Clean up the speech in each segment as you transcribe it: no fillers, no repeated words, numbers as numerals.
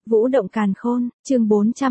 Vũ động càn khôn, chương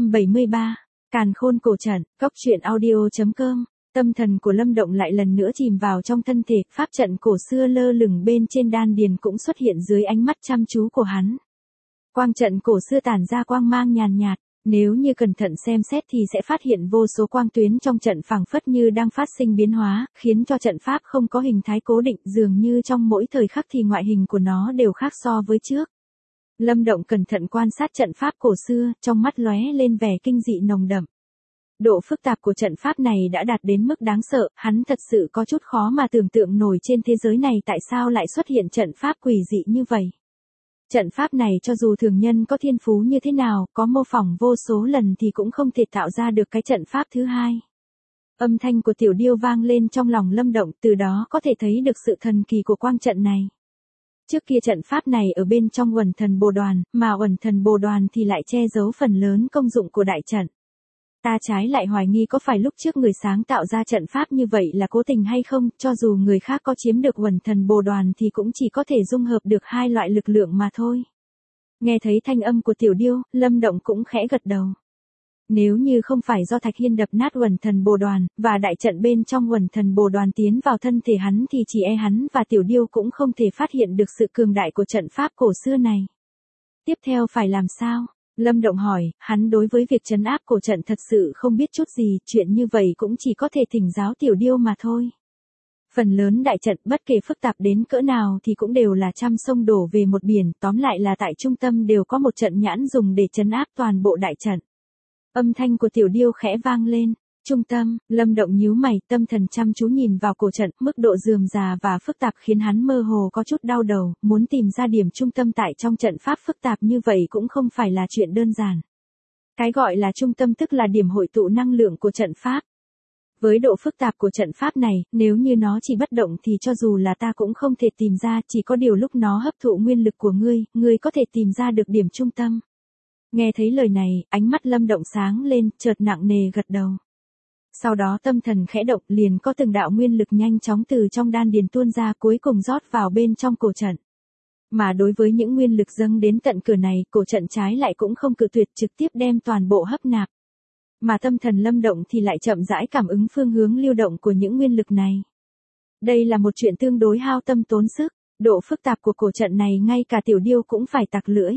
473. Càn khôn cổ trận, góc truyện audio.com. Tâm thần của Lâm Động lại lần nữa chìm vào trong thân thể, pháp trận cổ xưa lơ lửng bên trên đan điền cũng xuất hiện dưới ánh mắt chăm chú của hắn. Quang trận cổ xưa tản ra quang mang nhàn nhạt, nếu như cẩn thận xem xét thì sẽ phát hiện vô số quang tuyến trong trận phảng phất như đang phát sinh biến hóa, khiến cho trận pháp không có hình thái cố định, dường như trong mỗi thời khắc thì ngoại hình của nó đều khác so với trước. Lâm Động cẩn thận quan sát trận pháp cổ xưa, trong mắt lóe lên vẻ kinh dị nồng đậm. Độ phức tạp của trận pháp này đã đạt đến mức đáng sợ, hắn thật sự có chút khó mà tưởng tượng nổi trên thế giới này tại sao lại xuất hiện trận pháp quỷ dị như vậy. Trận pháp này cho dù thường nhân có thiên phú như thế nào, có mô phỏng vô số lần thì cũng không thể tạo ra được cái trận pháp thứ hai. Âm thanh của Tiểu Điêu vang lên trong lòng Lâm Động, từ đó có thể thấy được sự thần kỳ của quang trận này. Trước kia trận pháp này ở bên trong Uẩn Thần Bồ Đoàn, mà Uẩn Thần Bồ Đoàn thì lại che giấu phần lớn công dụng của đại trận. Ta trái lại hoài nghi có phải lúc trước người sáng tạo ra trận pháp như vậy là cố tình hay không, cho dù người khác có chiếm được Uẩn Thần Bồ Đoàn thì cũng chỉ có thể dung hợp được hai loại lực lượng mà thôi. Nghe thấy thanh âm của Tiểu Điêu, Lâm Động cũng khẽ gật đầu. Nếu như không phải do Thạch Hiên đập nát Uẩn Thần Bồ Đoàn, và đại trận bên trong Uẩn Thần Bồ Đoàn tiến vào thân thể hắn thì chỉ e hắn và Tiểu Điêu cũng không thể phát hiện được sự cường đại của trận pháp cổ xưa này. Tiếp theo phải làm sao? Lâm Động hỏi, hắn đối với việc trấn áp cổ trận thật sự không biết chút gì, chuyện như vậy cũng chỉ có thể thỉnh giáo Tiểu Điêu mà thôi. Phần lớn đại trận bất kể phức tạp đến cỡ nào thì cũng đều là trăm sông đổ về một biển, tóm lại là tại trung tâm đều có một trận nhãn dùng để trấn áp toàn bộ đại trận. Âm thanh của Tiểu Điêu khẽ vang lên. Trung tâm, Lâm Động nhíu mày, tâm thần chăm chú nhìn vào cổ trận, mức độ rườm rà và phức tạp khiến hắn mơ hồ có chút đau đầu, muốn tìm ra điểm trung tâm tại trong trận pháp phức tạp như vậy cũng không phải là chuyện đơn giản. Cái gọi là trung tâm tức là điểm hội tụ năng lượng của trận pháp. Với độ phức tạp của trận pháp này, nếu như nó chỉ bất động thì cho dù là ta cũng không thể tìm ra, chỉ có điều lúc nó hấp thụ nguyên lực của ngươi có thể tìm ra được điểm trung tâm. Nghe thấy lời này, ánh mắt Lâm Động sáng lên, chợt nặng nề gật đầu. Sau đó tâm thần khẽ động, liền có từng đạo nguyên lực nhanh chóng từ trong đan điền tuôn ra, cuối cùng rót vào bên trong cổ trận. Mà đối với những nguyên lực dâng đến tận cửa này, cổ trận trái lại cũng không cự tuyệt, trực tiếp đem toàn bộ hấp nạp. Mà tâm thần Lâm Động thì lại chậm rãi cảm ứng phương hướng lưu động của những nguyên lực này. Đây là một chuyện tương đối hao tâm tốn sức, độ phức tạp của cổ trận này ngay cả Tiểu Điêu cũng phải tặc lưỡi.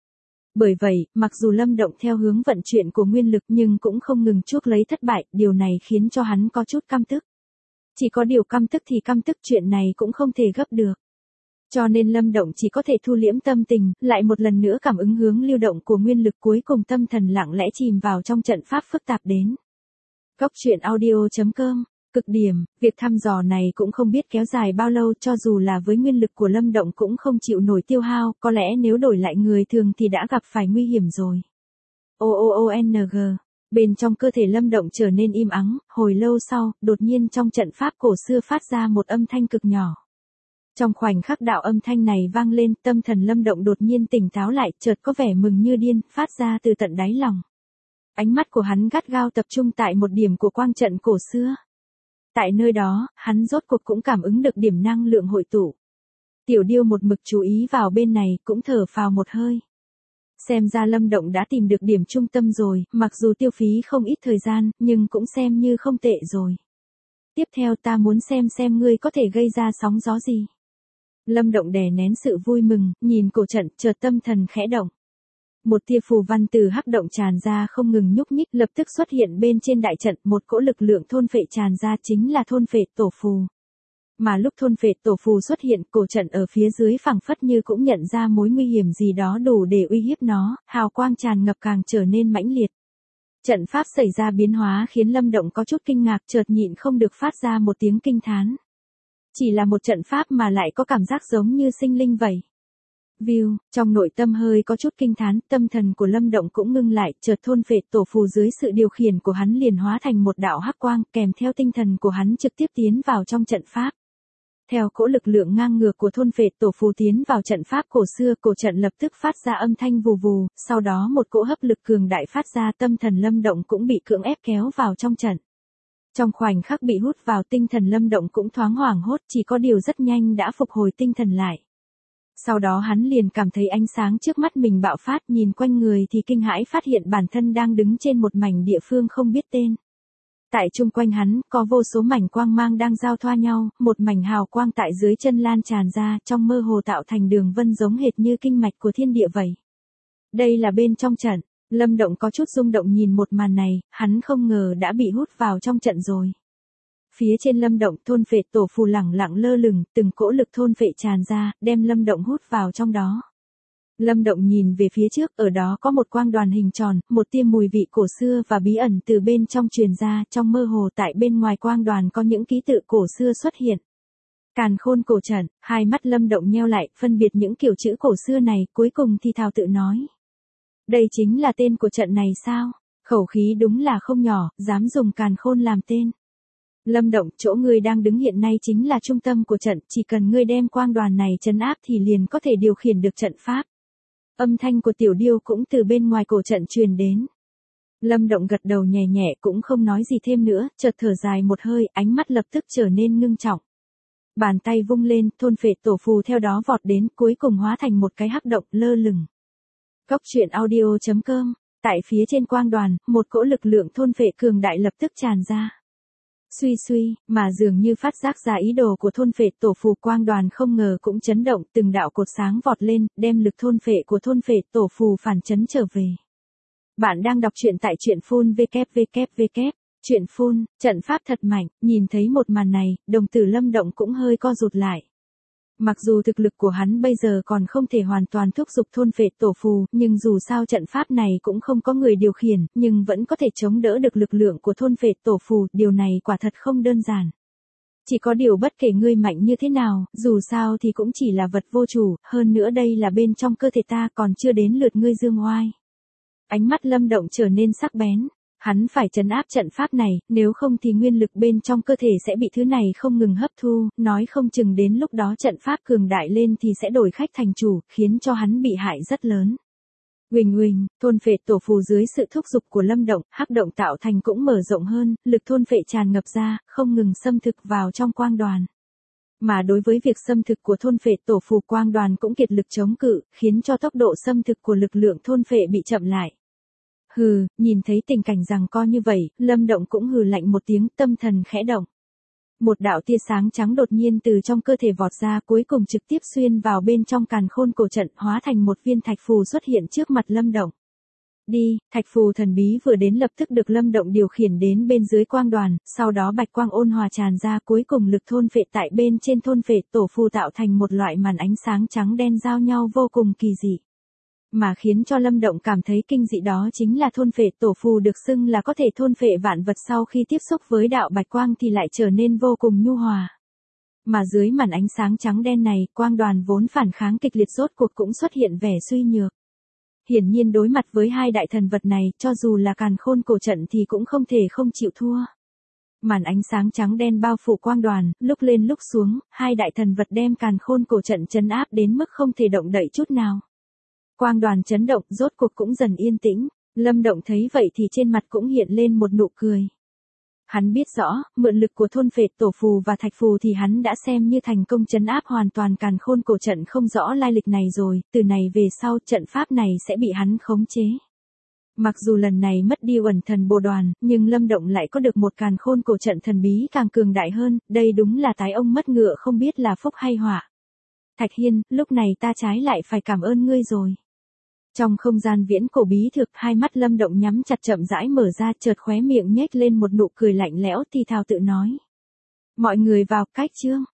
Bởi vậy, mặc dù Lâm Động theo hướng vận chuyển của nguyên lực nhưng cũng không ngừng chuốc lấy thất bại, điều này khiến cho hắn có chút căm tức. Chỉ có điều căm tức thì căm tức, chuyện này cũng không thể gấp được. Cho nên Lâm Động chỉ có thể thu liễm tâm tình, lại một lần nữa cảm ứng hướng lưu động của nguyên lực, cuối cùng tâm thần lặng lẽ chìm vào trong trận pháp phức tạp đến. Góc truyện audio.com. Cực điểm, việc thăm dò này cũng không biết kéo dài bao lâu, cho dù là với nguyên lực của Lâm Động cũng không chịu nổi tiêu hao, có lẽ nếu đổi lại người thường thì đã gặp phải nguy hiểm rồi. OOONG. Bên trong cơ thể Lâm Động trở nên im ắng, hồi lâu sau, đột nhiên trong trận pháp cổ xưa phát ra một âm thanh cực nhỏ. Trong khoảnh khắc đạo âm thanh này vang lên, tâm thần Lâm Động đột nhiên tỉnh táo lại, chợt có vẻ mừng như điên, phát ra từ tận đáy lòng. Ánh mắt của hắn gắt gao tập trung tại một điểm của quang trận cổ xưa. Tại nơi đó, hắn rốt cuộc cũng cảm ứng được điểm năng lượng hội tụ. Tiểu Điêu một mực chú ý vào bên này, cũng thở phào một hơi. Xem ra Lâm Động đã tìm được điểm trung tâm rồi, mặc dù tiêu phí không ít thời gian, nhưng cũng xem như không tệ rồi. Tiếp theo ta muốn xem ngươi có thể gây ra sóng gió gì. Lâm Động đè nén sự vui mừng, nhìn cổ trận, chợt tâm thần khẽ động. Một tia phù văn từ hắc động tràn ra không ngừng nhúc nhích, lập tức xuất hiện bên trên đại trận, một cỗ lực lượng thôn phệ tràn ra, chính là thôn phệ tổ phù. Mà lúc thôn phệ tổ phù xuất hiện, cổ trận ở phía dưới phảng phất như cũng nhận ra mối nguy hiểm gì đó đủ để uy hiếp nó, hào quang tràn ngập càng trở nên mãnh liệt. Trận pháp xảy ra biến hóa khiến Lâm Động có chút kinh ngạc, chợt nhịn không được phát ra một tiếng kinh thán. Chỉ là một trận pháp mà lại có cảm giác giống như sinh linh vậy. View, trong nội tâm hơi có chút kinh thán, tâm thần của Lâm Động cũng ngưng lại, chợt thôn phệ tổ phù dưới sự điều khiển của hắn liền hóa thành một đạo hắc quang, kèm theo tinh thần của hắn trực tiếp tiến vào trong trận pháp. Theo cỗ lực lượng ngang ngược của thôn phệ tổ phù tiến vào trận pháp cổ xưa, cổ trận lập tức phát ra âm thanh vù vù, sau đó một cỗ hấp lực cường đại phát ra, tâm thần Lâm Động cũng bị cưỡng ép kéo vào trong trận. Trong khoảnh khắc bị hút vào, tinh thần Lâm Động cũng thoáng hoảng hốt, chỉ có điều rất nhanh đã phục hồi tinh thần lại. Sau đó hắn liền cảm thấy ánh sáng trước mắt mình bạo phát, nhìn quanh người thì kinh hãi phát hiện bản thân đang đứng trên một mảnh địa phương không biết tên. Tại chung quanh hắn, có vô số mảnh quang mang đang giao thoa nhau, một mảnh hào quang tại dưới chân lan tràn ra, trong mơ hồ tạo thành đường vân giống hệt như kinh mạch của thiên địa vậy. Đây là bên trong trận, Lâm Động có chút rung động nhìn một màn này, hắn không ngờ đã bị hút vào trong trận rồi. Phía trên Lâm Động, thôn phệ tổ phù lẳng lặng lơ lửng, từng cỗ lực thôn phệ tràn ra, đem Lâm Động hút vào trong đó. Lâm Động nhìn về phía trước, ở đó có một quang đoàn hình tròn, một tia mùi vị cổ xưa và bí ẩn từ bên trong truyền ra, trong mơ hồ tại bên ngoài quang đoàn có những ký tự cổ xưa xuất hiện. Càn khôn cổ trận, hai mắt Lâm Động nheo lại, phân biệt những kiểu chữ cổ xưa này, cuối cùng thì thào tự nói. Đây chính là tên của trận này sao? Khẩu khí đúng là không nhỏ, dám dùng càn khôn làm tên. Lâm Động, chỗ ngươi đang đứng hiện nay chính là trung tâm của trận, chỉ cần ngươi đem quang đoàn này trấn áp thì liền có thể điều khiển được trận pháp. Âm thanh của Tiểu Điêu cũng từ bên ngoài cổ trận truyền đến. Lâm Động gật đầu nhẹ nhẹ cũng không nói gì thêm nữa, chợt thở dài một hơi, ánh mắt lập tức trở nên ngưng trọng. Bàn tay vung lên, thôn phệ tổ phù theo đó vọt đến, cuối cùng hóa thành một cái hắc động lơ lửng. Góc truyện audio.com, tại phía trên quang đoàn, một cỗ lực lượng thôn phệ cường đại lập tức tràn ra. Suy suy, mà dường như phát giác ra ý đồ của thôn phệ tổ phù, quang đoàn không ngờ cũng chấn động, từng đạo cột sáng vọt lên, đem lực thôn phệ của thôn phệ tổ phù phản chấn trở về. Bạn đang đọc truyện tại truyện phun www. Truyện phun, trận pháp thật mạnh, nhìn thấy một màn này, đồng tử Lâm Động cũng hơi co rụt lại. Mặc dù thực lực của hắn bây giờ còn không thể hoàn toàn thúc giục thôn phệ tổ phù, nhưng dù sao trận pháp này cũng không có người điều khiển, nhưng vẫn có thể chống đỡ được lực lượng của thôn phệ tổ phù, điều này quả thật không đơn giản. Chỉ có điều bất kể ngươi mạnh như thế nào, dù sao thì cũng chỉ là vật vô chủ, hơn nữa đây là bên trong cơ thể ta, còn chưa đến lượt ngươi dương oai. Ánh mắt Lâm Động trở nên sắc bén. Hắn phải trấn áp trận pháp này, nếu không thì nguyên lực bên trong cơ thể sẽ bị thứ này không ngừng hấp thu, nói không chừng đến lúc đó trận pháp cường đại lên thì sẽ đổi khách thành chủ, khiến cho hắn bị hại rất lớn. Huỳnh huỳnh, thôn phệ tổ phù dưới sự thúc giục của Lâm Động, hắc động tạo thành cũng mở rộng hơn, lực thôn phệ tràn ngập ra, không ngừng xâm thực vào trong quang đoàn. Mà đối với việc xâm thực của thôn phệ tổ phù, quang đoàn cũng kiệt lực chống cự, khiến cho tốc độ xâm thực của lực lượng thôn phệ bị chậm lại. Hừ, nhìn thấy tình cảnh giằng co như vậy, Lâm Động cũng hừ lạnh một tiếng, tâm thần khẽ động. Một đạo tia sáng trắng đột nhiên từ trong cơ thể vọt ra, cuối cùng trực tiếp xuyên vào bên trong càn khôn cổ trận, hóa thành một viên thạch phù xuất hiện trước mặt Lâm Động. Đi, thạch phù thần bí vừa đến lập tức được Lâm Động điều khiển đến bên dưới quang đoàn, sau đó bạch quang ôn hòa tràn ra, cuối cùng lực thôn phệ tại bên trên thôn phệ tổ phù tạo thành một loại màn ánh sáng trắng đen giao nhau vô cùng kỳ dị. Mà khiến cho Lâm Động cảm thấy kinh dị đó chính là thôn phệ tổ phù được xưng là có thể thôn phệ vạn vật, sau khi tiếp xúc với đạo bạch quang thì lại trở nên vô cùng nhu hòa. Mà dưới màn ánh sáng trắng đen này, quang đoàn vốn phản kháng kịch liệt rốt cuộc cũng xuất hiện vẻ suy nhược. Hiển nhiên đối mặt với hai đại thần vật này, cho dù là càn khôn cổ trận thì cũng không thể không chịu thua. Màn ánh sáng trắng đen bao phủ quang đoàn, lúc lên lúc xuống, hai đại thần vật đem càn khôn cổ trận trấn áp đến mức không thể động đậy chút nào. Quang đoàn chấn động, rốt cuộc cũng dần yên tĩnh, Lâm Động thấy vậy thì trên mặt cũng hiện lên một nụ cười. Hắn biết rõ, mượn lực của thôn phệ tổ phù và thạch phù thì hắn đã xem như thành công trấn áp hoàn toàn càn khôn cổ trận không rõ lai lịch này rồi, từ này về sau trận pháp này sẽ bị hắn khống chế. Mặc dù lần này mất đi uẩn thần bồ đoàn, nhưng Lâm Động lại có được một càn khôn cổ trận thần bí càng cường đại hơn, đây đúng là tái ông mất ngựa không biết là phúc hay họa. Thạch Hiên, lúc này ta trái lại phải cảm ơn ngươi rồi. Trong không gian viễn cổ bí thực, hai mắt Lâm Động nhắm chặt chậm rãi mở ra, chợt khóe miệng nhếch lên một nụ cười lạnh lẽo thì thào tự nói. Mọi người vào, cách chương.